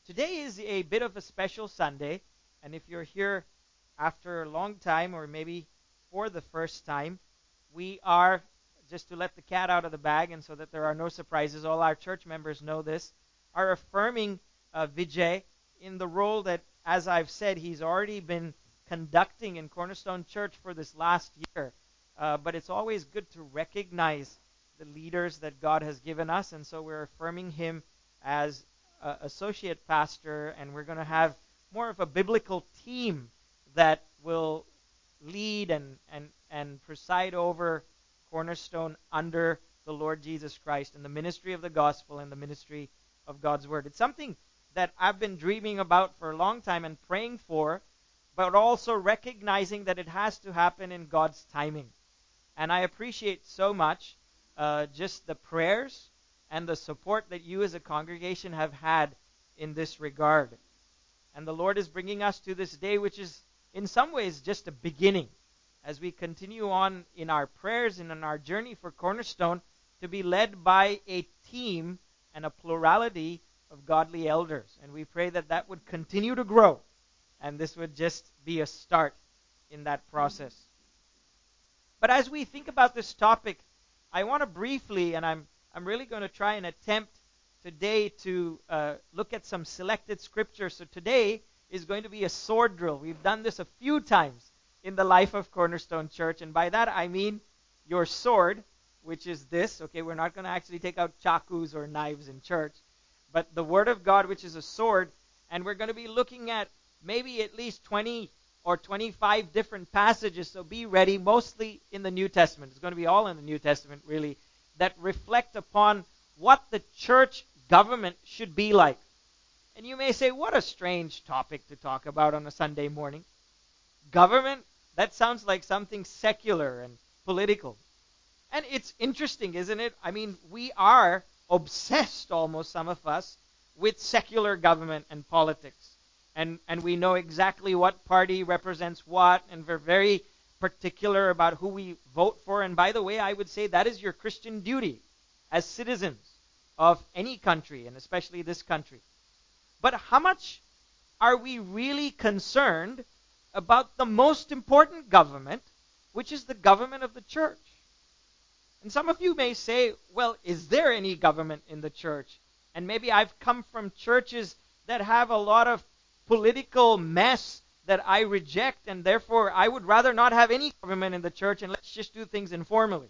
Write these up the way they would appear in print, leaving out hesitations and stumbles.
Today is a bit of a special Sunday, and if you're here after a long time or maybe for the first time, we are, just to let the cat out of the bag and so that there are no surprises, all our church members know this, are affirming Vijay in the role that, as I've said, he's already been conducting in Cornerstone Church for this last year. But it's always good to recognize the leaders that God has given us, and so we're affirming him as associate pastor, and we're going to have more of a biblical team that will lead and preside over Cornerstone under the Lord Jesus Christ in the ministry of the gospel and the ministry of God's word. It's something that I've been dreaming about for a long time and praying for, but also recognizing that it has to happen in God's timing. And I appreciate so much just the prayers and the support that you as a congregation have had in this regard. And the Lord is bringing us to this day, which is in some ways just a beginning, as we continue on in our prayers and in our journey for Cornerstone to be led by a team and a plurality of godly elders. And we pray that that would continue to grow, and this would just be a start in that process. But as we think about this topic, I want to briefly, and I'm really going to try and attempt today to look at some selected scripture. So today is going to be a sword drill. We've done this a few times in the life of Cornerstone Church, and by that I mean your sword, which is this. Okay, we're not going to actually take out chacus or knives in church, but the Word of God, which is a sword, and we're going to be looking at maybe at least 20 or 25 different passages, so be ready, mostly in the New Testament. It's going to be all in the New Testament, really, that reflect upon what the church government should be like. And you may say, what a strange topic to talk about on a Sunday morning. Government? That sounds like something secular and political. And it's interesting, isn't it? I mean, we are obsessed, almost some of us, with secular government and politics. And we know exactly what party represents what, and we're very particular about who we vote for. And by the way, I would say that is your Christian duty as citizens of any country, and especially this country. But how much are we really concerned about the most important government, which is the government of the church? And some of you may say, well, is there any government in the church? And maybe I've come from churches that have a lot of political mess that I reject, and therefore I would rather not have any government in the church, and let's just do things informally.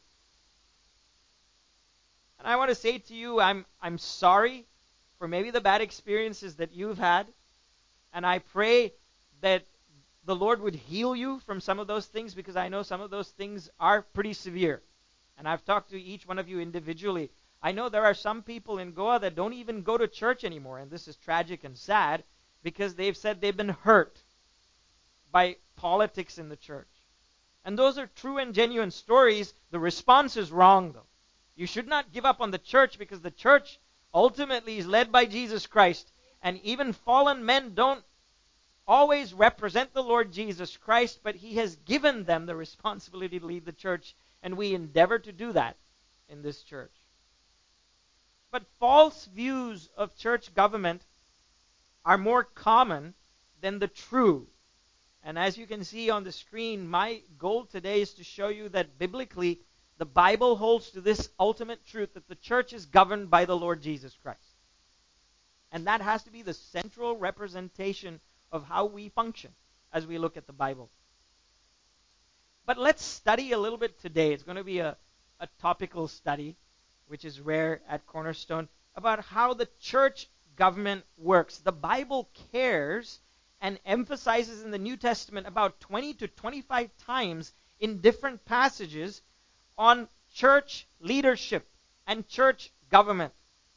And I want to say to you, I'm sorry for maybe the bad experiences that you've had, and I pray that the Lord would heal you from some of those things, because I know some of those things are pretty severe. And I've talked to each one of you individually. I know there are some people in Goa that don't even go to church anymore, and this is tragic and sad, because they've said they've been hurt by politics in the church. And those are true and genuine stories. The response is wrong, though. You should not give up on the church, because the church ultimately is led by Jesus Christ. And even fallen men don't always represent the Lord Jesus Christ, but he has given them the responsibility to lead the church, and we endeavor to do that in this church. But false views of church government are more common than the true. And as you can see on the screen, my goal today is to show you that biblically, the Bible holds to this ultimate truth that the church is governed by the Lord Jesus Christ. And that has to be the central representation of how we function as we look at the Bible. But let's study a little bit today. It's going to be a topical study, which is rare at Cornerstone, about how the church government works. The Bible cares and emphasizes in the New Testament about 20 to 25 times in different passages on church leadership and church government.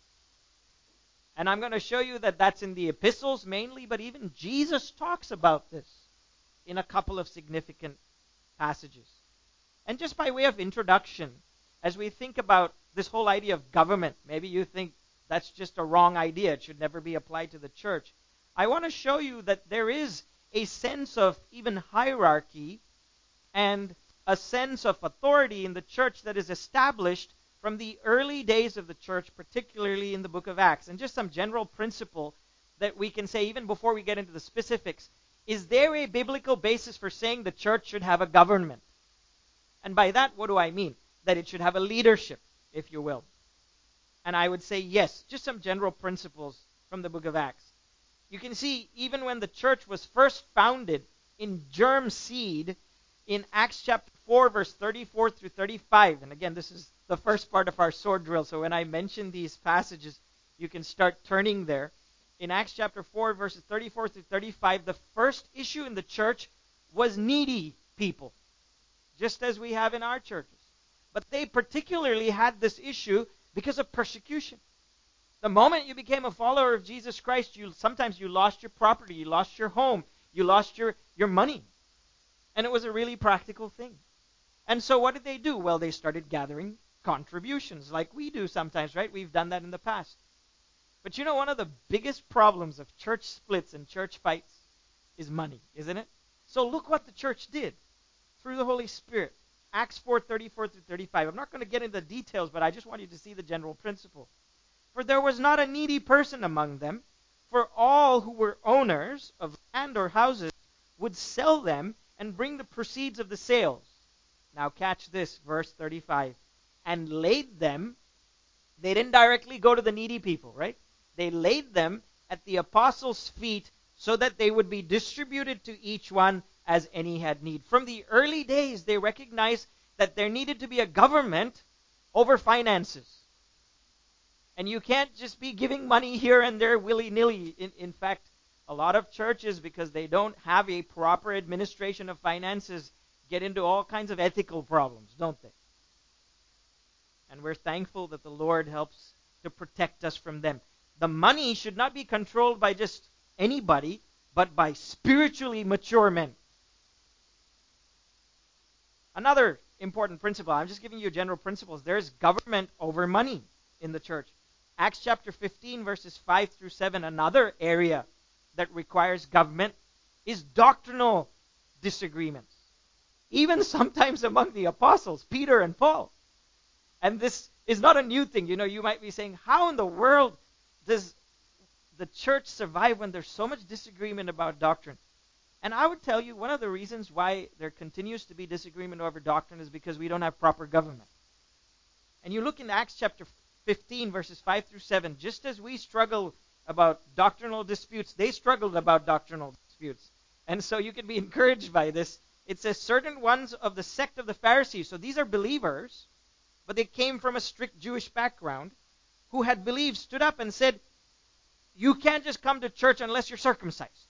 And I'm going to show you that that's in the epistles mainly, but even Jesus talks about this in a couple of significant passages. And just by way of introduction, as we think about this whole idea of government, maybe you think that's just a wrong idea. It should never be applied to the church. I want to show you that there is a sense of even hierarchy and a sense of authority in the church that is established from the early days of the church, particularly in the book of Acts. And just some general principle that we can say, even before we get into the specifics, is there a biblical basis for saying the church should have a government? And by that, what do I mean? That it should have a leadership, if you will. And I would say yes, just some general principles from the book of Acts. You can see, even when the church was first founded in germ seed, in Acts chapter 4, verse 34 through 35, and again, this is the first part of our sword drill, so when I mention these passages, you can start turning there. In Acts chapter 4, verses 34 through 35, the first issue in the church was needy people, just as we have in our churches. But they particularly had this issue because of persecution. The moment you became a follower of Jesus Christ, sometimes you lost your property, you lost your home, you lost your money. And it was a really practical thing. And so what did they do? Well, they started gathering contributions like we do sometimes, right? We've done that in the past. But you know, one of the biggest problems of church splits and church fights is money, isn't it? So look what the church did through the Holy Spirit. Acts 4, 34 through 35. I'm not going to get into the details, but I just want you to see the general principle. For there was not a needy person among them, for all who were owners of land or houses would sell them and bring the proceeds of the sales. Now catch this, verse 35. And laid them, they didn't directly go to the needy people, right? They laid them at the apostles' feet so that they would be distributed to each one as any had need. From the early days, they recognized that there needed to be a government over finances. And you can't just be giving money here and there willy-nilly. In fact, a lot of churches, because they don't have a proper administration of finances, get into all kinds of ethical problems, don't they? And we're thankful that the Lord helps to protect us from them. The money should not be controlled by just anybody, but by spiritually mature men. Another important principle, I'm just giving you general principles. There's government over money in the church. Acts chapter 15, verses 5 through 7, another area that requires government is doctrinal disagreements. Even sometimes among the apostles, Peter and Paul. And this is not a new thing. You know, you might be saying, how in the world does the church survive when there's so much disagreement about doctrine? And I would tell you one of the reasons why there continues to be disagreement over doctrine is because we don't have proper government. And you look in Acts chapter 15, verses 5 through 7, just as we struggle about doctrinal disputes, they struggled about doctrinal disputes. And so you can be encouraged by this. It says, certain ones of the sect of the Pharisees, so these are believers, but they came from a strict Jewish background, who had believed, stood up and said, you can't just come to church unless you're circumcised.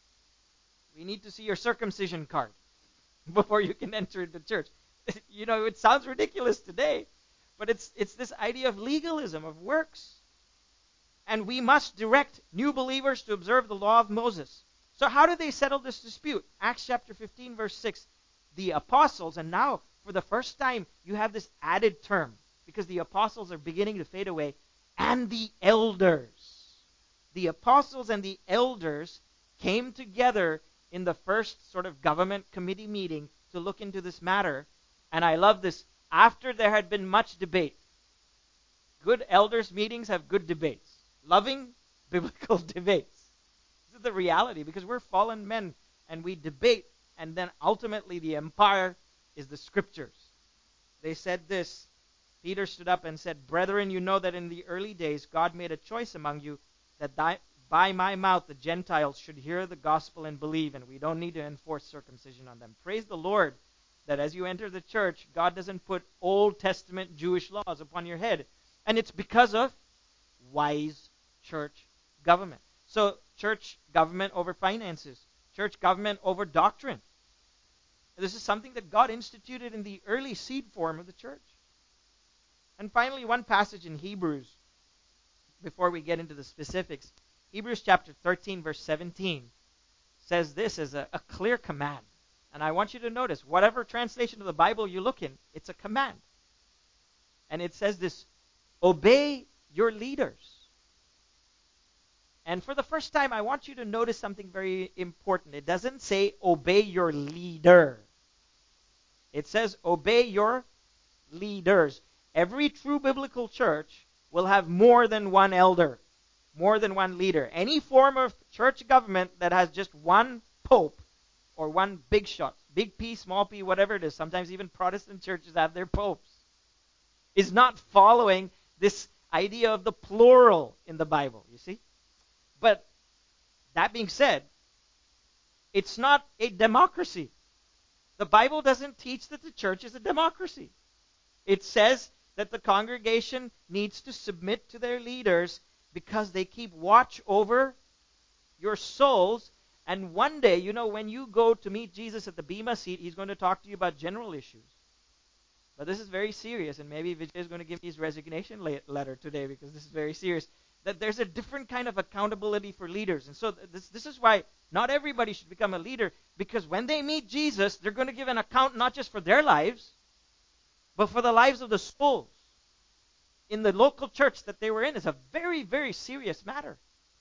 We need to see your circumcision card before you can enter the church. You know, it sounds ridiculous today, but it's this idea of legalism, of works. And we must direct new believers to observe the law of Moses. So how do they settle this dispute? Acts chapter 15, verse 6. The apostles, and now for the first time you have this added term, because the apostles are beginning to fade away, and the elders. The apostles and the elders came together in the first sort of government committee meeting to look into this matter. And I love this. After there had been much debate. Good elders meetings have good debates. Loving biblical debates. This is the reality, because we're fallen men and we debate, and then ultimately the empire is the scriptures. They said this. Peter stood up and said, brethren, you know that in the early days God made a choice among you that by my mouth the Gentiles should hear the gospel and believe, and we don't need to enforce circumcision on them. Praise the Lord that as you enter the church, God doesn't put Old Testament Jewish laws upon your head. And it's because of wise church government. So church government over finances, church government over doctrine. This is something that God instituted in the early seed form of the church. And finally, one passage in Hebrews, before we get into the specifics. Hebrews chapter 13, verse 17 says this as a clear command. And I want you to notice, whatever translation of the Bible you look in, it's a command. And it says this, obey your leaders. And for the first time, I want you to notice something very important. It doesn't say obey your leader. It says obey your leaders. Every true biblical church will have more than one elder, more than one leader. Any form of church government that has just one pope or one big shot, big P, small p, whatever it is, sometimes even Protestant churches have their popes, is not following this idea of the plural in the Bible, you see? But that being said, it's not a democracy. The Bible doesn't teach that the church is a democracy. It says that the congregation needs to submit to their leaders because they keep watch over your souls. And one day, when you go to meet Jesus at the Bema seat, he's going to talk to you about general issues. But this is very serious, and maybe Vijay is going to give me his resignation letter today because this is very serious. That there's a different kind of accountability for leaders. And so this is why not everybody should become a leader, because when they meet Jesus, they're going to give an account not just for their lives, but for the lives of the souls in the local church that they were in. Is a very, very serious matter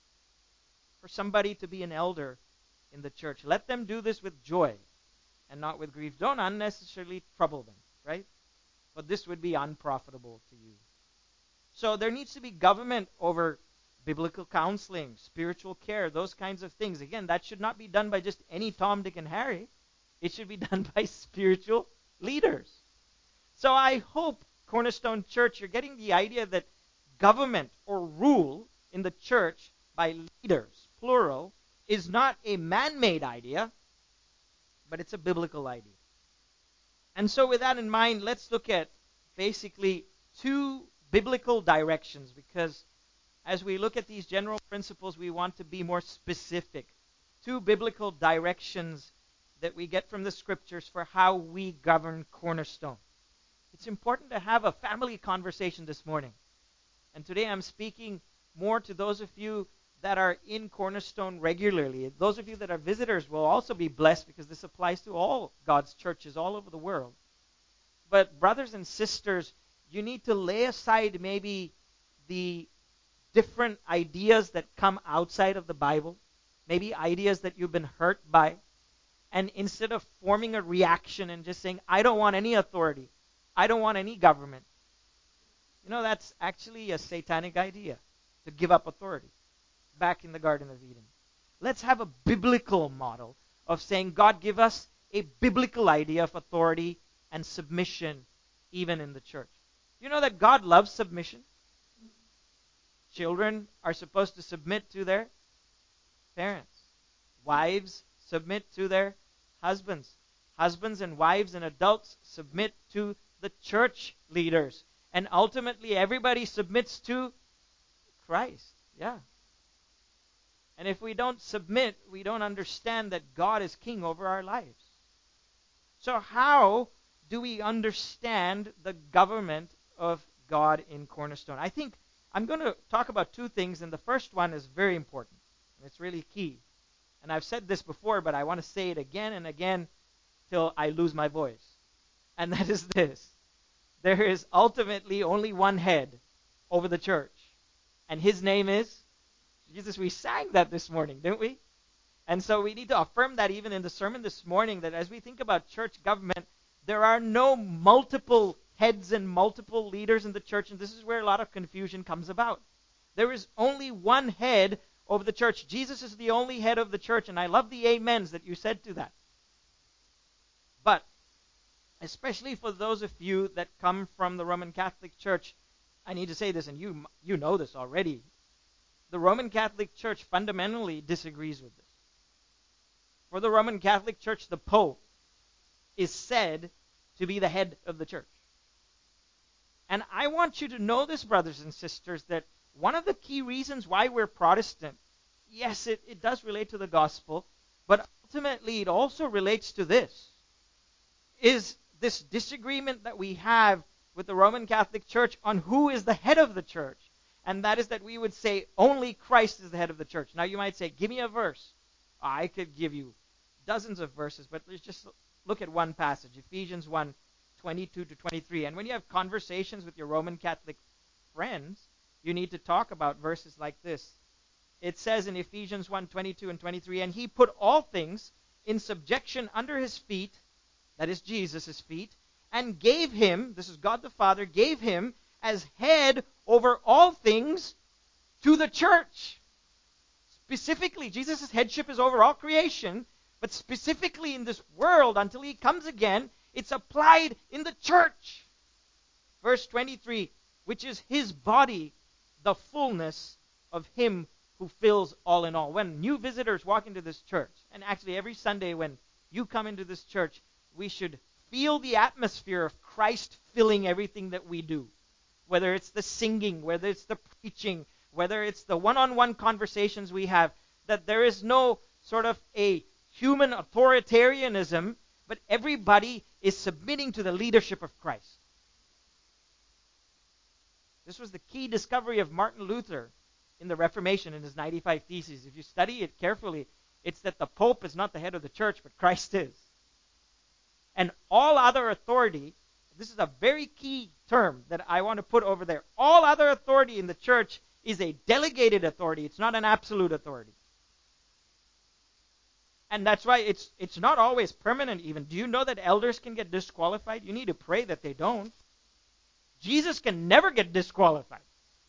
for somebody to be an elder in the church. Let them do this with joy and not with grief. Don't unnecessarily trouble them, right? But this would be unprofitable to you. So there needs to be government over biblical counseling, spiritual care, those kinds of things. Again, that should not be done by just any Tom, Dick, and Harry. It should be done by spiritual leaders. So I hope, Cornerstone Church, you're getting the idea that government or rule in the church by leaders, plural, is not a man-made idea, but it's a biblical idea. And so with that in mind, let's look at basically two biblical directions, because as we look at these general principles, we want to be more specific. Two biblical directions that we get from the scriptures for how we govern Cornerstone. It's important to have a family conversation this morning. And today I'm speaking more to those of you that are in Cornerstone regularly. Those of you that are visitors will also be blessed, because this applies to all God's churches all over the world. But brothers and sisters, you need to lay aside maybe the different ideas that come outside of the Bible, maybe ideas that you've been hurt by, and instead of forming a reaction and just saying, I don't want any authority, I don't want any government, that's actually a satanic idea, to give up authority back in the Garden of Eden. Let's have a biblical model of saying, God, give us a biblical idea of authority and submission even in the church. You know that God loves submission? Children are supposed to submit to their parents. Wives submit to their husbands. Husbands and wives and adults submit to the church leaders. And ultimately, everybody submits to Christ. Yeah. And if we don't submit, we don't understand that God is king over our lives. So how do we understand the government of God in Cornerstone? I think I'm going to talk about two things, and the first one is very important, and it's really key. And I've said this before, but I want to say it again and again till I lose my voice. And that is this. There is ultimately only one head over the church, and his name is Jesus. We sang that this morning, didn't we? And so we need to affirm that even in the sermon this morning, that as we think about church government, there are no multiple heads and multiple leaders in the church, and this is where a lot of confusion comes about. There is only one head over the church. Jesus is the only head of the church, and I love the amens that you said to that. But especially for those of you that come from the Roman Catholic Church, I need to say this, and you know this already. The Roman Catholic Church fundamentally disagrees with this. For the Roman Catholic Church, the Pope is said to be the head of the church. And I want you to know this, brothers and sisters, that one of the key reasons why we're Protestant, yes, it does relate to the gospel, but ultimately it also relates to this, is this disagreement that we have with the Roman Catholic Church on who is the head of the church. And that is that we would say only Christ is the head of the church. Now you might say, give me a verse. I could give you dozens of verses, but let's just look at one passage, Ephesians 1, 22 to 23. And when you have conversations with your Roman Catholic friends, you need to talk about verses like this. It says in Ephesians 1, 22 and 23, and he put all things in subjection under his feet, that is Jesus' feet, and gave him, this is God the Father, gave him as head over all things to the church. Specifically, Jesus' headship is over all creation, but specifically in this world, until he comes again, it's applied in the church. Verse 23, which is his body, the fullness of him who fills all in all. When new visitors walk into this church, and actually every Sunday when you come into this church, we should feel the atmosphere of Christ filling everything that we do. Whether it's the singing, whether it's the preaching, whether it's the one-on-one conversations we have, that there is no sort of a human authoritarianism, but everybody is submitting to the leadership of Christ. This was the key discovery of Martin Luther in the Reformation in his 95 Theses. If you study it carefully, it's that the Pope is not the head of the church, but Christ is. And all other authority, this is a very key term that I want to put over there. All other authority in the church is a delegated authority. It's not an absolute authority. And that's why it's not always permanent even. Do you know that elders can get disqualified? You need to pray that they don't. Jesus can never get disqualified.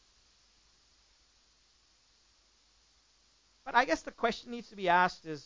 But I guess the question needs to be asked is,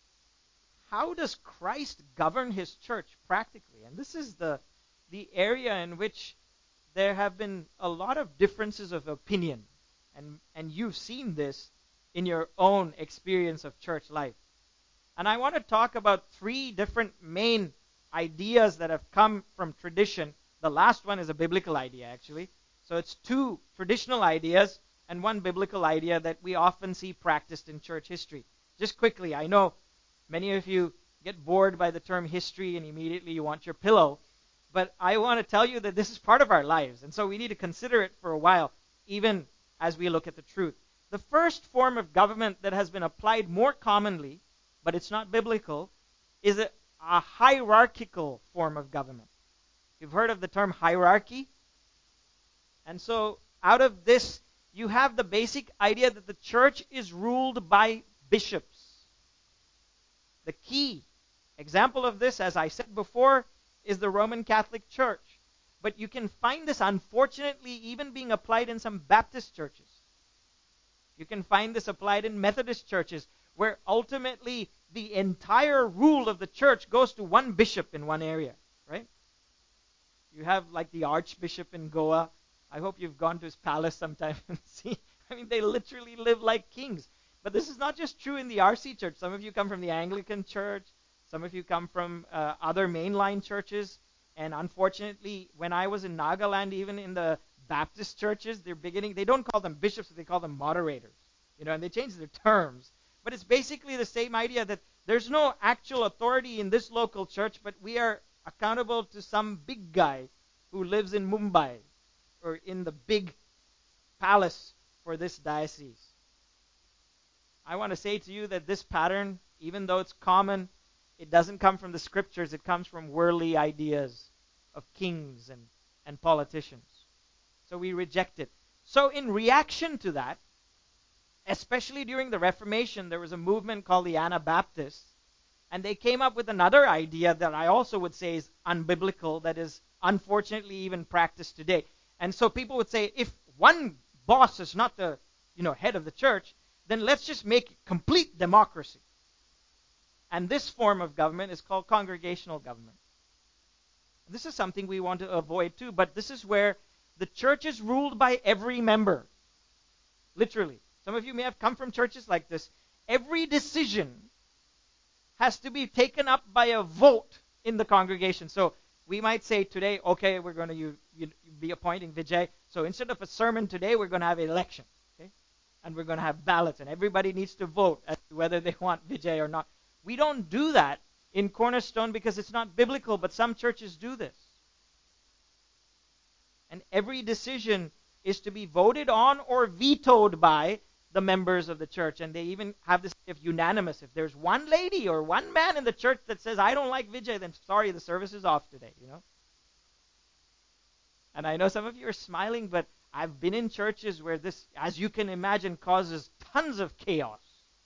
how does Christ govern his church practically? And this is the area in which there have been a lot of differences of opinion. And you've seen this in your own experience of church life. And I want to talk about three different main ideas that have come from tradition. The last one is a biblical idea, actually. So it's two traditional ideas and one biblical idea that we often see practiced in church history. Just quickly, I know many of you get bored by the term history and immediately you want your pillow. But I want to tell you that this is part of our lives. And so we need to consider it for a while, even as we look at the truth. The first form of government that has been applied more commonly, but it's not biblical, is a hierarchical form of government. You've heard of the term hierarchy? And so out of this, you have the basic idea that the church is ruled by bishops. The key example of this, as I said before, is the Roman Catholic Church. But you can find this, unfortunately, even being applied in some Baptist churches. You can find this applied in Methodist churches, where ultimately the entire rule of the church goes to one bishop in one area, right? You have like the Archbishop in Goa. I hope you've gone to his palace sometime and see. I mean, they literally live like kings. But this is not just true in the RC church. Some of you come from the Anglican church. Some of you come from other mainline churches. And unfortunately, when I was in Nagaland, even in the Baptist churches, they don't call them bishops, they call them moderators. And they change their terms. But it's basically the same idea that there's no actual authority in this local church, but we are accountable to some big guy who lives in Mumbai or in the big palace for this diocese. I want to say to you that this pattern, even though it's common, it doesn't come from the scriptures. It comes from worldly ideas of kings and politicians. So we reject it. So in reaction to that, especially during the Reformation, there was a movement called the Anabaptists, and they came up with another idea that I also would say is unbiblical, that is unfortunately even practiced today. And so people would say, if one boss is not the head of the church, then let's just make complete democracy. And this form of government is called congregational government. This is something we want to avoid too, but this is where the church is ruled by every member. Literally. Some of you may have come from churches like this. Every decision has to be taken up by a vote in the congregation. So we might say today, okay, we're going to be appointing Vijay. So instead of a sermon today, we're going to have an election. Okay? And we're going to have ballots, and everybody needs to vote as to whether they want Vijay or not. We don't do that in Cornerstone because it's not biblical, but some churches do this. And every decision is to be voted on or vetoed by the members of the church. And they even have this if unanimous. If there's one lady or one man in the church that says, I don't like Vijay, then sorry, the service is off today, And I know some of you are smiling, but I've been in churches where this, as you can imagine, causes tons of chaos.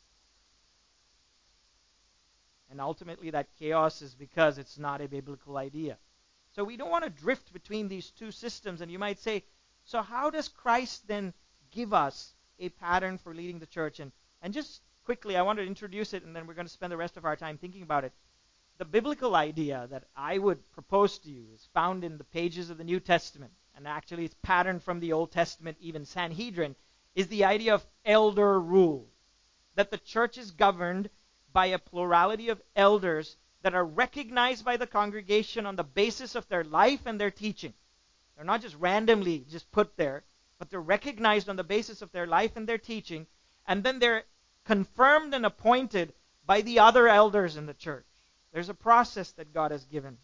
And ultimately that chaos is because it's not a biblical idea. So we don't want to drift between these two systems. And you might say, so how does Christ then give us a pattern for leading the church. And just quickly, I want to introduce it, and then we're going to spend the rest of our time thinking about it. The biblical idea that I would propose to you is found in the pages of the New Testament, and actually it's patterned from the Old Testament, even Sanhedrin, is the idea of elder rule. That the church is governed by a plurality of elders that are recognized by the congregation on the basis of their life and their teaching. They're not just randomly just put there, but they're recognized on the basis of their life and their teaching, and then they're confirmed and appointed by the other elders in the church. There's a process that God has given.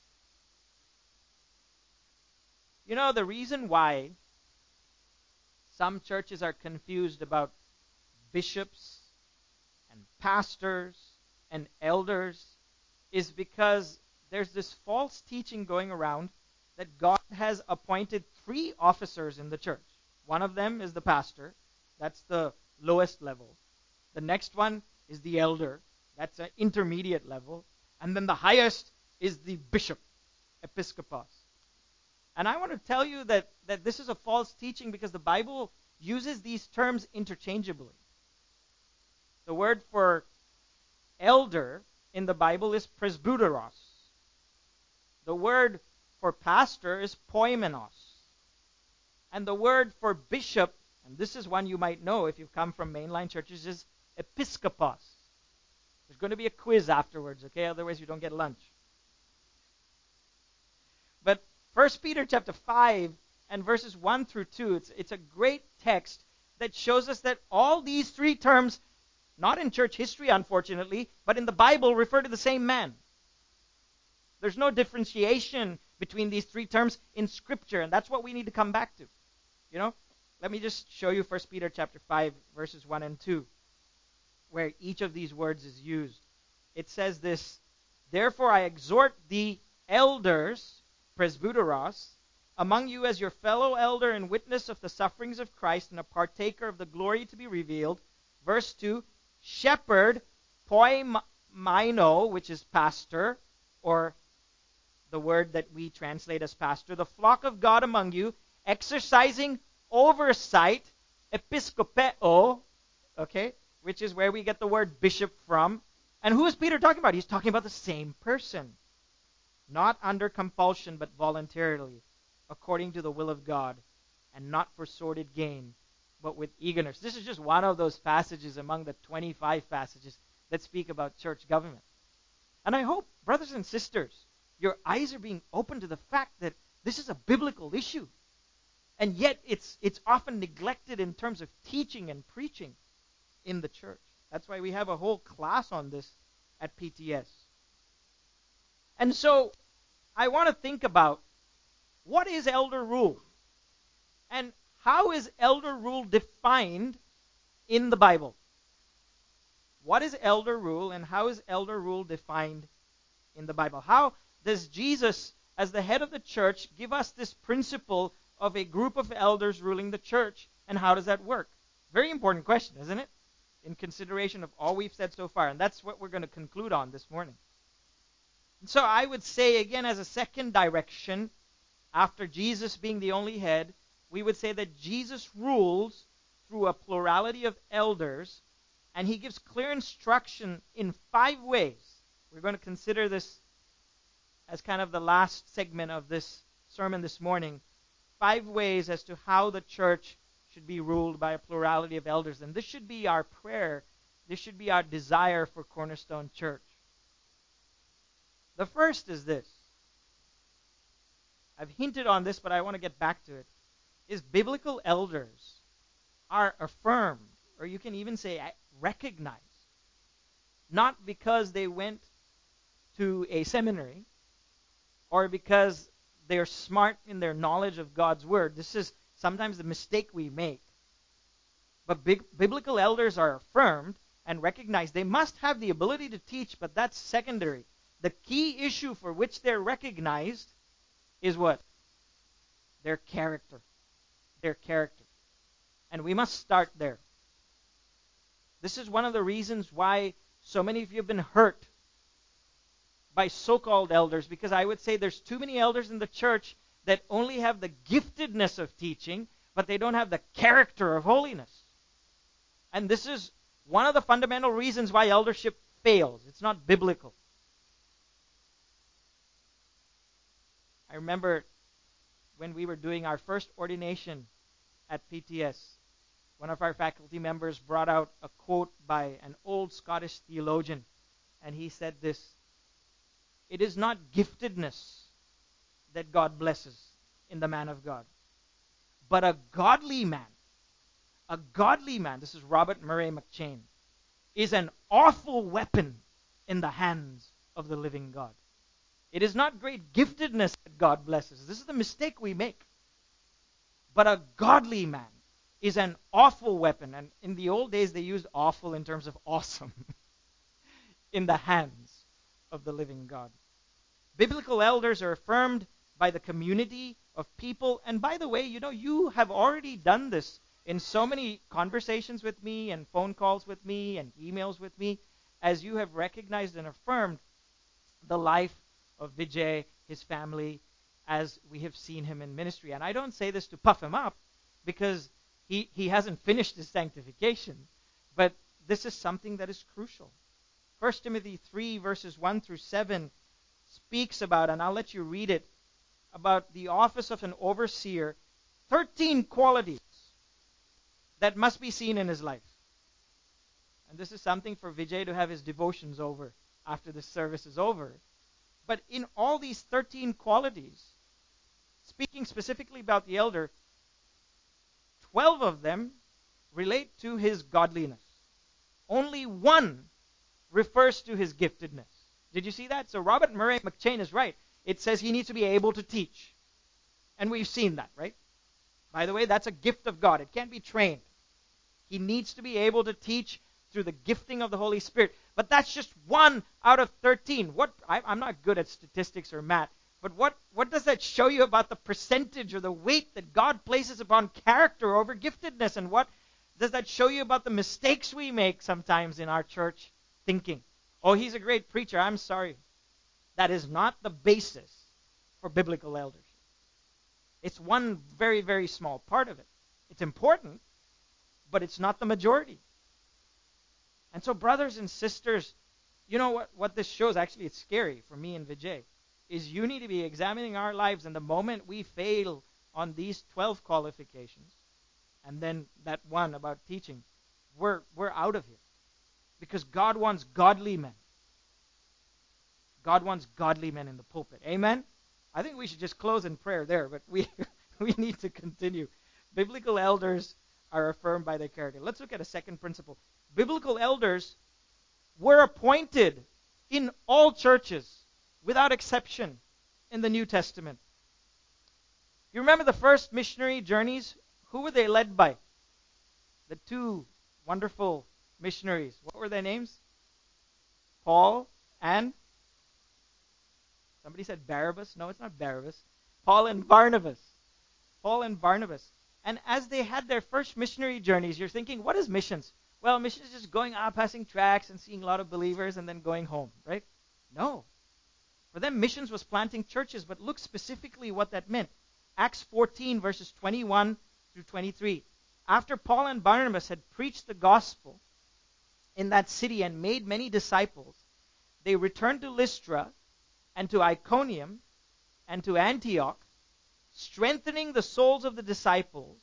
You know, the reason why some churches are confused about bishops and pastors and elders is because there's this false teaching going around that God has appointed 3 officers in the church. One of them is the pastor. That's the lowest level. The next one is the elder. That's an intermediate level. And then the highest is the bishop, episkopos. And I want to tell you that this is a false teaching because the Bible uses these terms interchangeably. The word for elder in the Bible is presbyteros. The word for pastor is poimenos. And the word for bishop, and this is one you might know if you've come from mainline churches, is episkopos. There's going to be a quiz afterwards, okay? Otherwise you don't get lunch. But 1 Peter chapter 5 and verses 1 through 2, it's a great text that shows us that all these 3 terms, not in church history unfortunately, but in the Bible refer to the same man. There's no differentiation between these 3 terms in Scripture, and that's what we need to come back to. You know, let me just show you 1 Peter chapter 5 verses 1 and 2, where each of these words is used. It says this, "Therefore I exhort the elders, presbyteros, among you as your fellow elder and witness of the sufferings of Christ and a partaker of the glory to be revealed." Verse 2, "Shepherd, poimaino," which is pastor, or the word that we translate as pastor, "the flock of God among you, exercising oversight," episkopeo, okay, which is where we get the word bishop from. And who is Peter talking about? He's talking about the same person. Not under compulsion, but voluntarily, according to the will of God, and not for sordid gain, but with eagerness. This is just one of those passages among the 25 passages that speak about church government. And I hope, brothers and sisters, your eyes are being opened to the fact that this is a biblical issue. And yet it's often neglected in terms of teaching and preaching in the church. That's why we have a whole class on this at PTS. And so I want to think about what is elder rule? And how is elder rule defined in the Bible? What is elder rule and how is elder rule defined in the Bible? How does Jesus, as the head of the church, give us this principle of a group of elders ruling the church, and how does that work? Very important question, isn't it? In consideration of all we've said so far, and that's what we're going to conclude on this morning. And so I would say, again, as a second direction, after Jesus being the only head, we would say that Jesus rules through a plurality of elders, and he gives clear instruction in 5 ways. We're going to consider this as kind of the last segment of this sermon this morning. 5 ways as to how the church should be ruled by a plurality of elders. And this should be our prayer. This should be our desire for Cornerstone Church. The first is this. I've hinted on this, but I want to get back to it. Is biblical elders are affirmed, or you can even say recognized, not because they went to a seminary or because they're smart in their knowledge of God's word. This is sometimes the mistake we make. But biblical elders are affirmed and recognized. They must have the ability to teach, but that's secondary. The key issue for which they're recognized is what? Their character. Their character. And we must start there. This is one of the reasons why so many of you have been hurt by so-called elders, because I would say there's too many elders in the church that only have the giftedness of teaching, but they don't have the character of holiness. And this is one of the fundamental reasons why eldership fails. It's not biblical. I remember when we were doing our first ordination at PTS, one of our faculty members brought out a quote by an old Scottish theologian, and he said this: "It is not giftedness that God blesses in the man of God, but a godly man, this is Robert Murray McCheyne, is an awful weapon in the hands of the living God." It is not great giftedness that God blesses. This is the mistake we make. But a godly man is an awful weapon. And in the old days, they used awful in terms of awesome in the hands of the living God. Biblical elders are affirmed by the community of people. And by the way, you have already done this in so many conversations with me and phone calls with me and emails with me, as you have recognized and affirmed the life of Vijay, his family, as we have seen him in ministry. And I don't say this to puff him up, because he hasn't finished his sanctification, but this is something that is crucial. 1 Timothy 3 verses 1 through 7 speaks about, and I'll let you read it, about the office of an overseer, 13 qualities that must be seen in his life. And this is something for Vijay to have his devotions over after the service is over. But in all these 13 qualities, speaking specifically about the elder, 12 of them relate to his godliness. Only one refers to his giftedness. Did you see that? So Robert Murray McCheyne is right. It says he needs to be able to teach. And we've seen that, right? By the way, that's a gift of God. It can't be trained. He needs to be able to teach through the gifting of the Holy Spirit. But that's just 1 out of 13. I'm not good at statistics or math, but what does that show you about the percentage or the weight that God places upon character over giftedness? And what does that show you about the mistakes we make sometimes in our church thinking? Oh, he's a great preacher. I'm sorry. That is not the basis for biblical eldership. It's one very, very small part of it. It's important, but it's not the majority. And so, brothers and sisters, you know what this shows? Actually, it's scary for me and Vijay, is you need to be examining our lives, and the moment we fail on these 12 qualifications, and then that one about teaching, we're out of here. Because God wants godly men. God wants godly men in the pulpit. Amen? I think we should just close in prayer there, but we need to continue. Biblical elders are affirmed by their character. Let's look at a second principle. Biblical elders were appointed in all churches, without exception, in the New Testament. You remember the first missionary journeys? Who were they led by? The two wonderful missionaries. What were their names? Paul and... Somebody said Barabbas. No, it's not Barabbas. Paul and Barnabas. Paul and Barnabas. And as they had their first missionary journeys, you're thinking, what is missions? Well, missions is just going out, passing tracts and seeing a lot of believers and then going home, right? No. For them, missions was planting churches, but look specifically what that meant. Acts 14, verses 21 through 23. After Paul and Barnabas had preached the gospel in that city and made many disciples, they returned to Lystra and to Iconium and to Antioch, strengthening the souls of the disciples,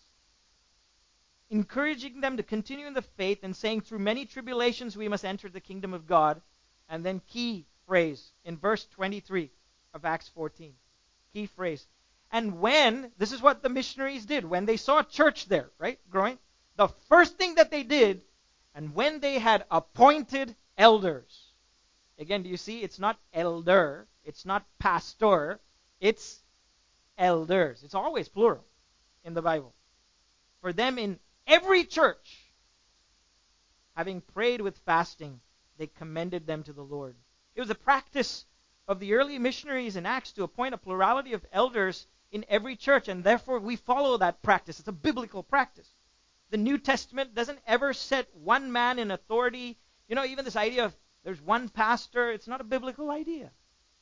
encouraging them to continue in the faith, and saying, through many tribulations we must enter the kingdom of God. And then key phrase in verse 23 of Acts 14. Key phrase. And when, this is what the missionaries did, when they saw a church there, right, growing, the first thing that they did, and when they had appointed elders. Again, do you see? It's not elder, it's not pastor, it's elders. It's always plural in the Bible. For them in every church, having prayed with fasting, they commended them to the Lord. It was a practice of the early missionaries in Acts to appoint a plurality of elders in every church, and therefore we follow that practice. It's a biblical practice. The New Testament doesn't ever set one man in authority. You know, even this idea of there's one pastor, it's not a biblical idea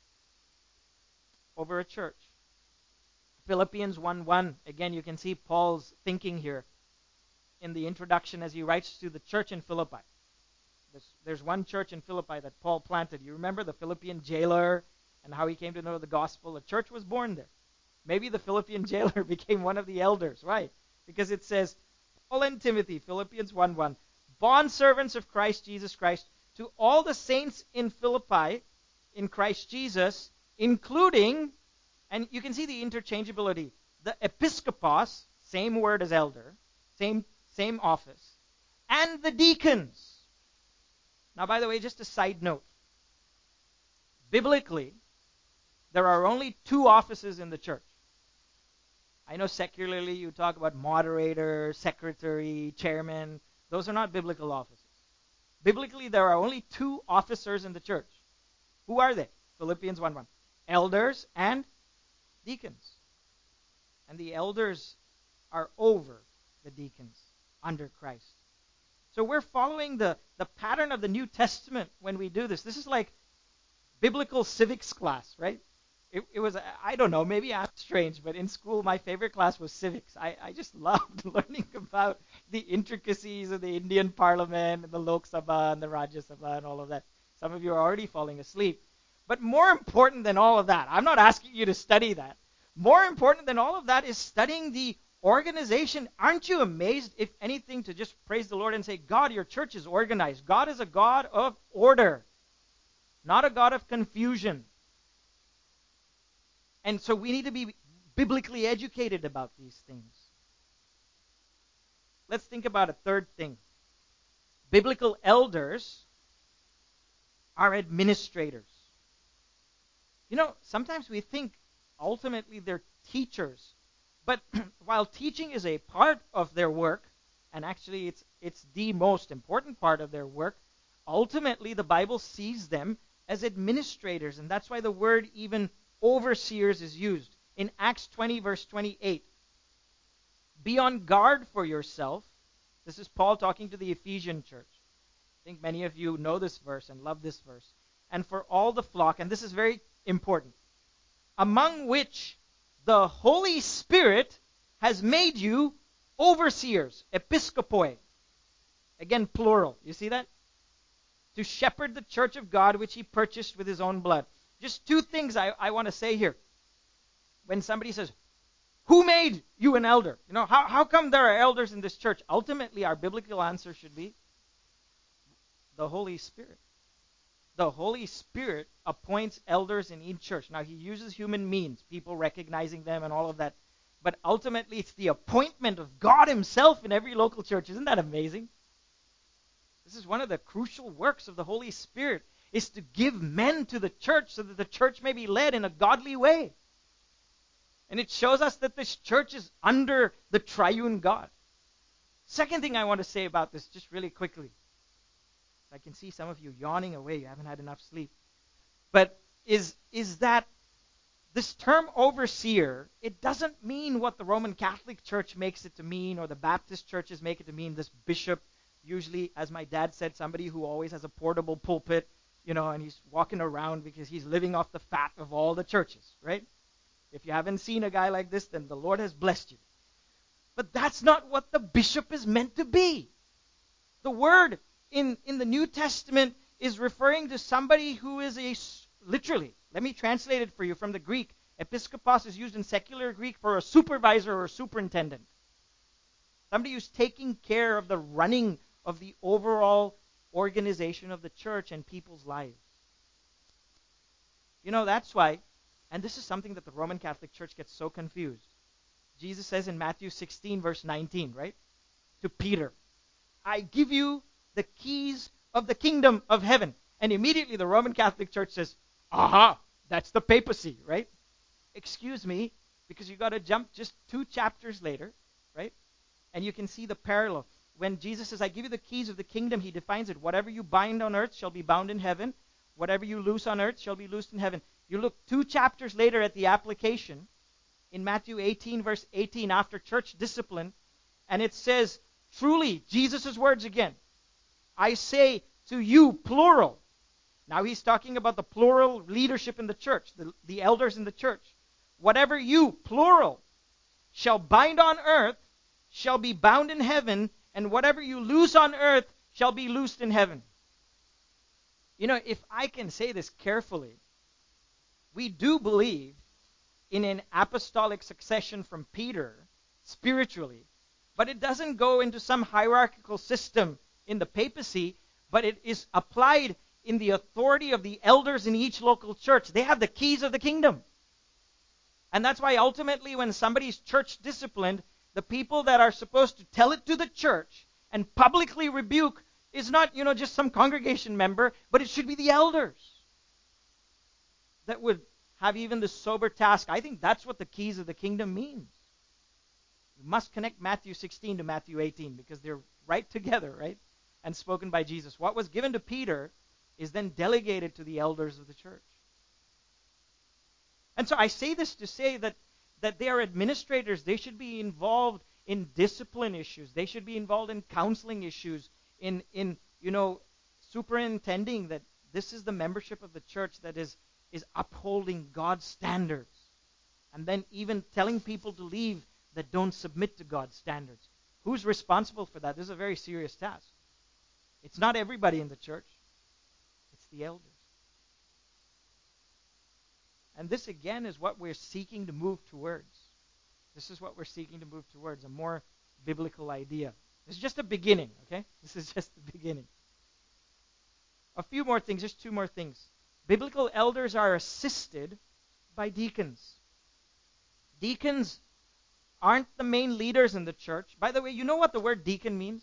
over a church. Philippians 1:1, again, you can see Paul's thinking here. in the introduction as he writes to the church in Philippi. There's one church in Philippi that Paul planted. You remember the Philippian jailer and how he came to know the gospel? A church was born there. Maybe the Philippian jailer became one of the elders, right? Because it says, Paul and Timothy, Philippians 1:1, bondservants of Christ Jesus Christ, to all the saints in Philippi in Christ Jesus, including, and you can see the interchangeability, the episkopos, same word as elder, same office, and the deacons. Now, by the way, just a side note. Biblically, there are only two offices in the church. I know secularly you talk about moderator, secretary, chairman. Those are not biblical offices. Biblically, there are only two officers in the church. Who are they? Philippians 1:1. Elders and deacons. And the elders are over the deacons under Christ. So we're following the pattern of the New Testament when we do this. This is like biblical civics class, right? It was, I don't know, maybe I'm strange, but in school my favorite class was civics. I just loved learning about the intricacies of the Indian Parliament and the Lok Sabha and the Rajya Sabha and all of that. Some of you are already falling asleep. But more important than all of that, I'm not asking you to study that. More important than all of that is studying the organization. Aren't you amazed, if anything, to just praise the Lord and say, God, your church is organized. God is a God of order, not a God of confusion. And so we need to be biblically educated about these things. Let's think about a third thing. Biblical elders are administrators. You know, sometimes we think ultimately they're teachers. But while teaching is a part of their work, and actually it's the most important part of their work, ultimately the Bible sees them as administrators. And that's why the word even overseers is used. In Acts 20, verse 28, be on guard for yourself. This is Paul talking to the Ephesian church. I think many of you know this verse and love this verse. And for all the flock, and this is very important, among which the Holy Spirit has made you overseers, episkopoi. Again, plural. You see that? To shepherd the church of God, which he purchased with his own blood. Just two things I want to say here. When somebody says, who made you an elder? You know, how come there are elders in this church? Ultimately, our biblical answer should be the Holy Spirit. The Holy Spirit appoints elders in each church. Now, he uses human means, people recognizing them and all of that. But ultimately, it's the appointment of God himself in every local church. Isn't that amazing? This is one of the crucial works of the Holy Spirit, is to give men to the church so that the church may be led in a godly way. And it shows us that this church is under the triune God. Second thing I want to say about this, just really quickly. I can see some of you yawning away. You haven't had enough sleep. But is that this term overseer, it doesn't mean what the Roman Catholic Church makes it to mean, or the Baptist churches make it to mean, this bishop, usually, as my dad said, somebody who always has a portable pulpit, you know, and he's walking around because he's living off the fat of all the churches, right? If you haven't seen a guy like this, then the Lord has blessed you. But that's not what the bishop is meant to be. The word in the New Testament is referring to somebody who is literally, let me translate it for you from the Greek. Episkopos is used in secular Greek for a supervisor or a superintendent. Somebody who's taking care of the running of the overall organization of the church and people's lives. You know, that's why, and this is something that the Roman Catholic Church gets so confused. Jesus says in Matthew 16, verse 19, right? To Peter, I give you the keys of the kingdom of heaven. And immediately the Roman Catholic Church says, aha, that's the papacy, right? Excuse me, because you got to jump just 2 chapters later, right? And you can see the parallel. When Jesus says, I give you the keys of the kingdom, he defines it. Whatever you bind on earth shall be bound in heaven. Whatever you loose on earth shall be loosed in heaven. You look 2 chapters later at the application in Matthew 18, verse 18, after church discipline, and it says, truly, Jesus' words again, I say to you, plural. Now he's talking about the plural leadership in the church, the elders in the church. Whatever you, plural, shall bind on earth shall be bound in heaven, and whatever you loose on earth shall be loosed in heaven. If I can say this carefully, we do believe in an apostolic succession from Peter spiritually, but it doesn't go into some hierarchical system in the papacy, but it is applied in the authority of the elders in each local church. They have the keys of the kingdom. And that's why ultimately when somebody's church disciplined, the people that are supposed to tell it to the church and publicly rebuke is not, just some congregation member, but it should be the elders that would have even the sober task. I think that's what the keys of the kingdom means. You must connect Matthew 16 to Matthew 18 because they're right together, right? And spoken by Jesus. What was given to Peter is then delegated to the elders of the church. And so I say this to say that they are administrators. They should be involved in discipline issues. They should be involved in counseling issues, in superintending that this is the membership of the church that is upholding God's standards. And then even telling people to leave that don't submit to God's standards. Who's responsible for that? This is a very serious task. It's not everybody in the church. It's the elders. And this again is what we're seeking to move towards. This is what we're seeking to move towards, a more biblical idea. This is just a beginning, okay? This is just the beginning. A few more things, just two more things. Biblical elders are assisted by deacons. Deacons aren't the main leaders in the church. By the way, you know what the word deacon means?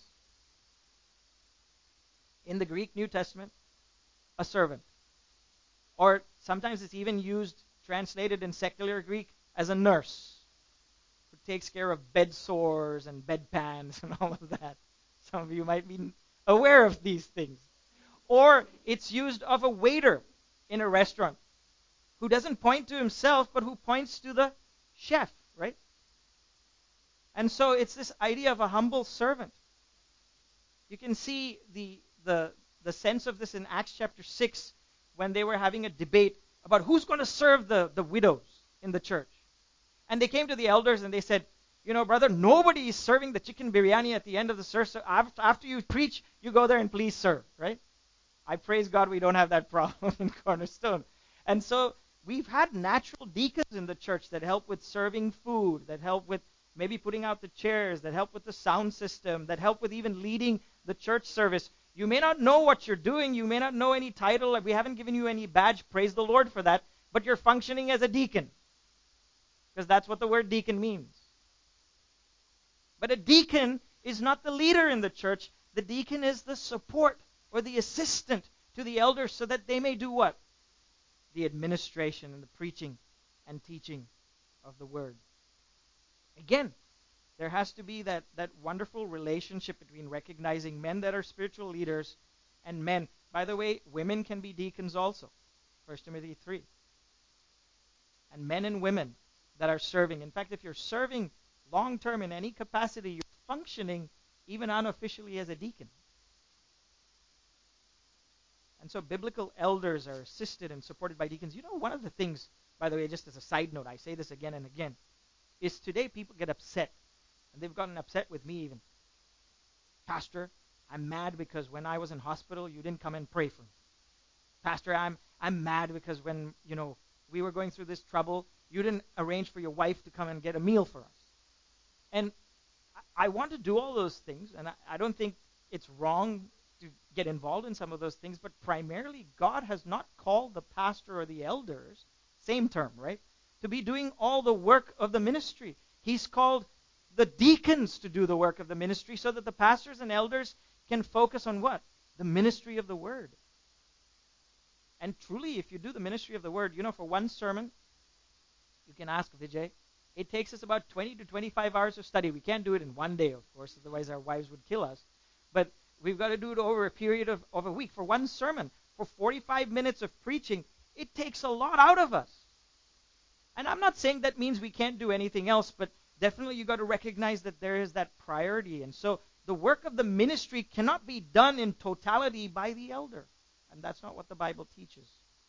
In the Greek New Testament? A servant. Or sometimes it's even used, translated in secular Greek, as a nurse who takes care of bed sores and bedpans and all of that. Some of you might be aware of these things. Or it's used of a waiter in a restaurant who doesn't point to himself, but who points to the chef, right? And so it's this idea of a humble servant. You can see the sense of this in Acts chapter 6 when they were having a debate about who's going to serve the widows in the church. And they came to the elders and they said, brother, nobody is serving the chicken biryani at the end of the service. So after you preach, you go there and please serve, right? I praise God we don't have that problem in Cornerstone. And so we've had natural deacons in the church that help with serving food, that help with maybe putting out the chairs, that help with the sound system, that help with even leading the church service. You may not know what you're doing. You may not know any title. We haven't given you any badge. Praise the Lord for that. But you're functioning as a deacon. Because that's what the word deacon means. But a deacon is not the leader in the church. The deacon is the support or the assistant to the elders so that they may do what? The administration and the preaching and teaching of the word. Again, there has to be that wonderful relationship between recognizing men that are spiritual leaders and men. By the way, women can be deacons also. 1 Timothy 3. And men and women that are serving. In fact, if you're serving long-term in any capacity, you're functioning even unofficially as a deacon. And so biblical elders are assisted and supported by deacons. One of the things, by the way, just as a side note, I say this again and again, is today people get upset. And they've gotten upset with me even. Pastor, I'm mad because when I was in hospital, you didn't come and pray for me. Pastor, I'm mad because when, we were going through this trouble, you didn't arrange for your wife to come and get a meal for us. And I want to do all those things, and I don't think it's wrong to get involved in some of those things, but primarily God has not called the pastor or the elders, same term, right, to be doing all the work of the ministry. He's called the deacons to do the work of the ministry so that the pastors and elders can focus on what? The ministry of the word. And truly, if you do the ministry of the word, for one sermon, you can ask Vijay, it takes us about 20 to 25 hours of study. We can't do it in one day, of course, otherwise our wives would kill us. But we've got to do it over a period of a week. For one sermon, for 45 minutes of preaching, it takes a lot out of us. And I'm not saying that means we can't do anything else, but definitely you got to recognize that there is that priority. And so the work of the ministry cannot be done in totality by the elder. And that's not what the Bible teaches.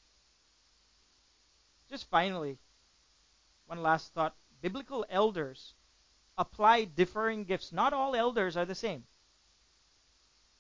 Just finally, one last thought. Biblical elders apply differing gifts. Not all elders are the same.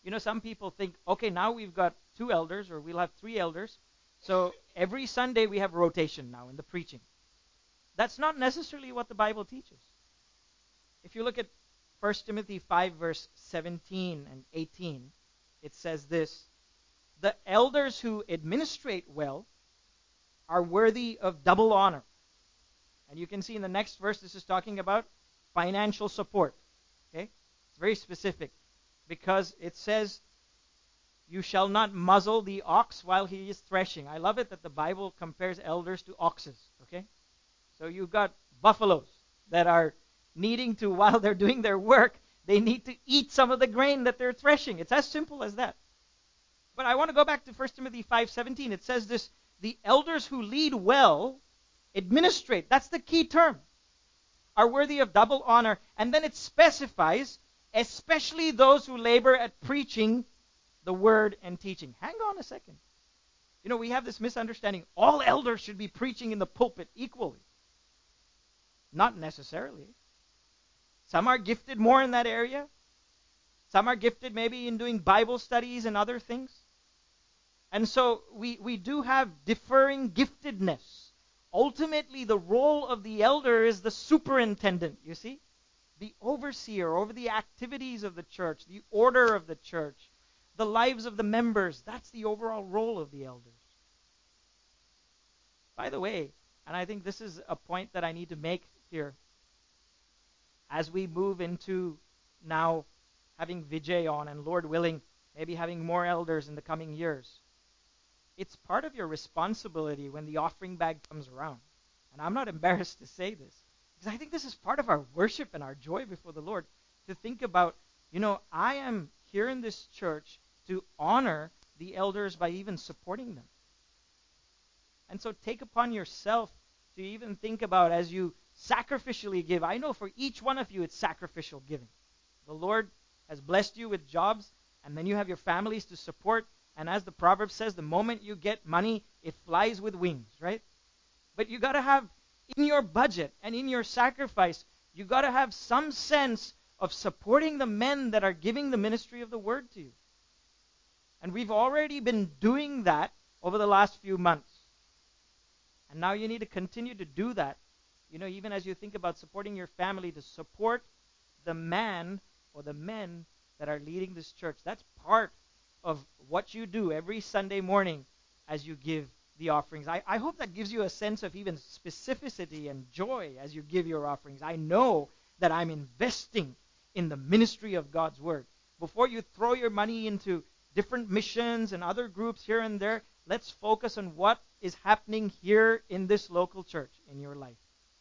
Some people think, okay, now we've got 2 elders, or we'll have 3 elders. So every Sunday we have rotation now in the preaching. That's not necessarily what the Bible teaches. If you look at 1 Timothy 5, verse 17 and 18, it says this: the elders who administrate well are worthy of double honor. And you can see in the next verse, this is talking about financial support. Okay? It's very specific, because it says, you shall not muzzle the ox while he is threshing. I love it that the Bible compares elders to oxes. Okay? So you've got buffaloes that are needing to, while they're doing their work, they need to eat some of the grain that they're threshing. It's as simple as that. But I want to go back to 1 Timothy 5:17. It says this: the elders who lead well, administrate, that's the key term, are worthy of double honor. And then it specifies, especially those who labor at preaching the word and teaching. Hang on a second. We have this misunderstanding. All elders should be preaching in the pulpit equally. Not necessarily. Some are gifted more in that area. Some are gifted maybe in doing Bible studies and other things. And so we do have differing giftedness. Ultimately, the role of the elder is the superintendent, you see? The overseer over the activities of the church, the order of the church, the lives of the members. That's the overall role of the elders. By the way, and I think this is a point that I need to make here, as we move into now having Vijay on, and Lord willing, maybe having more elders in the coming years, it's part of your responsibility when the offering bag comes around. And I'm not embarrassed to say this, because I think this is part of our worship and our joy before the Lord, to think about, I am here in this church to honor the elders by even supporting them. And so take upon yourself to even think about, as you sacrificially give. I know for each one of you it's sacrificial giving. The Lord has blessed you with jobs, and then you have your families to support. And as the proverb says, the moment you get money, it flies with wings, right? But you got to have, in your budget and in your sacrifice, you got to have some sense of supporting the men that are giving the ministry of the word to you. And we've already been doing that over the last few months. And now you need to continue to do that, even as you think about supporting your family, to support the man or the men that are leading this church. That's part of what you do every Sunday morning as you give the offerings. I hope that gives you a sense of even specificity and joy as you give your offerings. I know that I'm investing in the ministry of God's word. Before you throw your money into different missions and other groups here and there, let's focus on what is happening here in this local church in your life.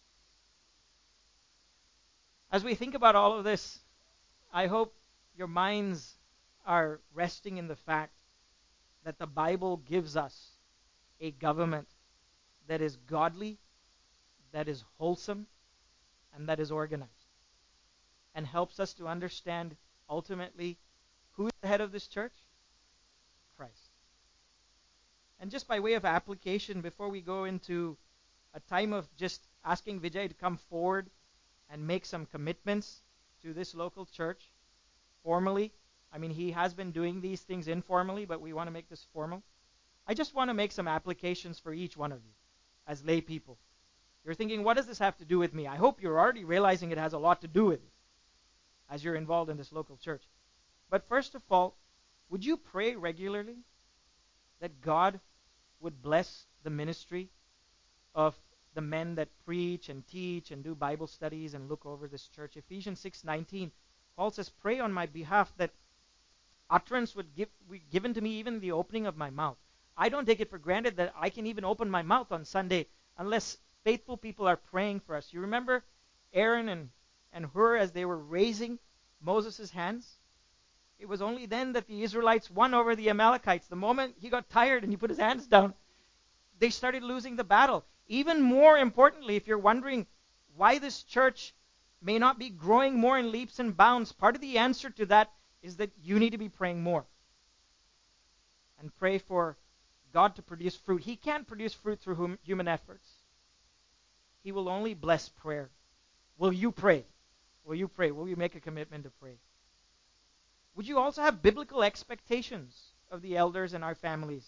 As we think about all of this, I hope your minds are resting in the fact that the Bible gives us a government that is godly, that is wholesome, and that is organized, and helps us to understand ultimately who is the head of this church? Christ. And just by way of application, before we go into a time of just asking Vijay to come forward and make some commitments to this local church formally. I mean, he has been doing these things informally, but we want to make this formal. I just want to make some applications for each one of you as lay people. You're thinking, what does this have to do with me? I hope you're already realizing it has a lot to do with it as you're involved in this local church. But first of all, would you pray regularly that God would bless the ministry of the men that preach and teach and do Bible studies and look over this church? Ephesians 6:19, Paul says, pray on my behalf that utterance would be given to me even the opening of my mouth. I don't take it for granted that I can even open my mouth on Sunday unless faithful people are praying for us. You remember Aaron and Hur as they were raising Moses' hands? It was only then that the Israelites won over the Amalekites. The moment he got tired and he put his hands down, they started losing the battle. Even more importantly, if you're wondering why this church may not be growing more in leaps and bounds, part of the answer to that is that you need to be praying more. And pray for God to produce fruit. He can't produce fruit through human efforts. He will only bless prayer. Will you pray? Will you pray? Will you make a commitment to pray? would you also have biblical expectations of the elders in our families?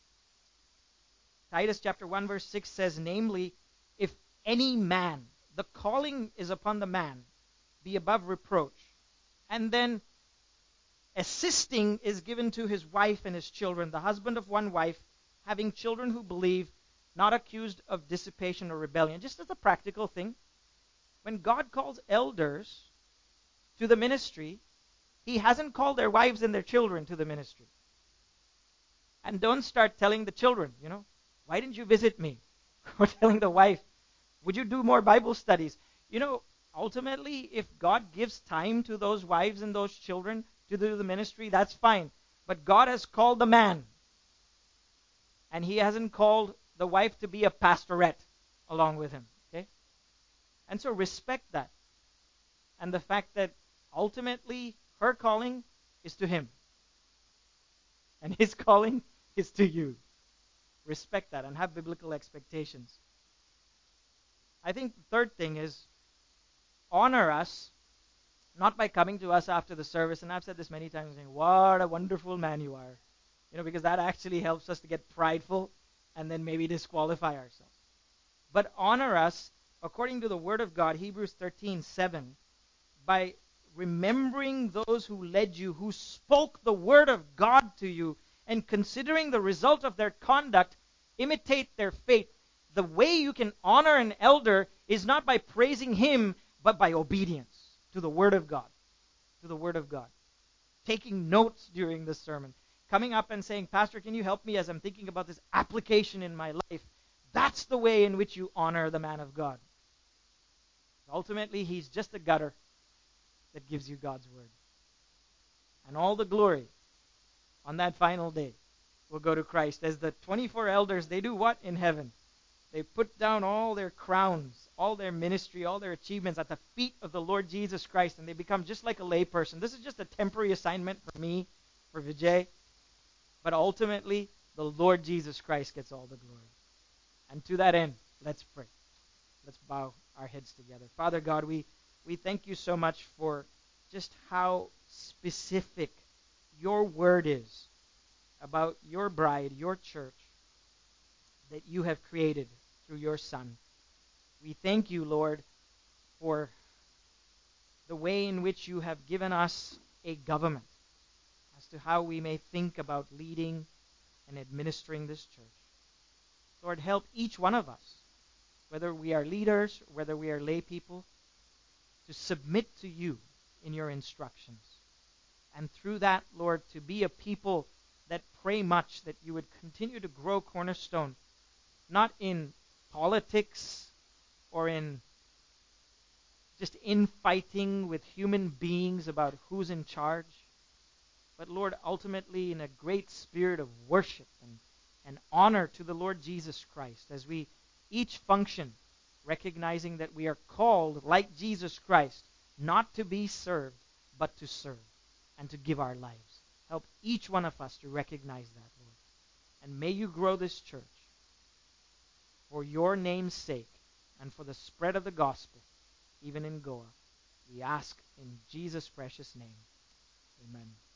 Titus chapter 1 verse 6 says, namely, if any man, the calling is upon the man, be above reproach. And then assisting is given to his wife and his children, the husband of one wife, having children who believe, not accused of dissipation or rebellion. Just as a practical thing, when God calls elders to the ministry, he hasn't called their wives and their children to the ministry. And don't start telling the children, why didn't you visit me? Or telling the wife, would you do more Bible studies? Ultimately, if God gives time to those wives and those children to do the ministry, that's fine. But God has called the man. And he hasn't called the wife to be a pastorette along with him. Okay? And so respect that. And the fact that ultimately her calling is to him. And his calling is to you. Respect that and have biblical expectations. I think the third thing is honor us, not by coming to us after the service. And I've said this many times, saying, what a wonderful man you are. Because that actually helps us to get prideful and then maybe disqualify ourselves. But honor us according to the word of God, Hebrews 13:7, by remembering those who led you, who spoke the word of God to you, and considering the result of their conduct, imitate their faith. The way you can honor an elder is not by praising him, but by obedience to the word of God. To the word of God. Taking notes during the sermon. Coming up and saying, Pastor, can you help me as I'm thinking about this application in my life? That's the way in which you honor the man of God. Ultimately, he's just a gutter that gives you God's word. And all the glory on that final day will go to Christ. As the 24 elders, they do what in heaven? They put down all their crowns, all their ministry, all their achievements at the feet of the Lord Jesus Christ, and they become just like a layperson. This is just a temporary assignment for me, for Vijay. But ultimately, the Lord Jesus Christ gets all the glory. And to that end, let's pray. Let's bow our heads together. Father God, we thank you so much for just how specific your word is about your bride, your church, that you have created through your Son. We thank you, Lord, for the way in which you have given us a government as to how we may think about leading and administering this church. Lord, help each one of us, whether we are leaders, whether we are lay people, to submit to you in your instructions. And through that, Lord, to be a people that pray much, that you would continue to grow Cornerstone, not in politics or in just infighting with human beings about who's in charge, but Lord, ultimately in a great spirit of worship and honor to the Lord Jesus Christ as we each function, recognizing that we are called, like Jesus Christ, not to be served, but to serve and to give our lives. Help each one of us to recognize that, Lord. And may you grow this church for your name's sake and for the spread of the gospel, even in Goa. We ask in Jesus' precious name. Amen.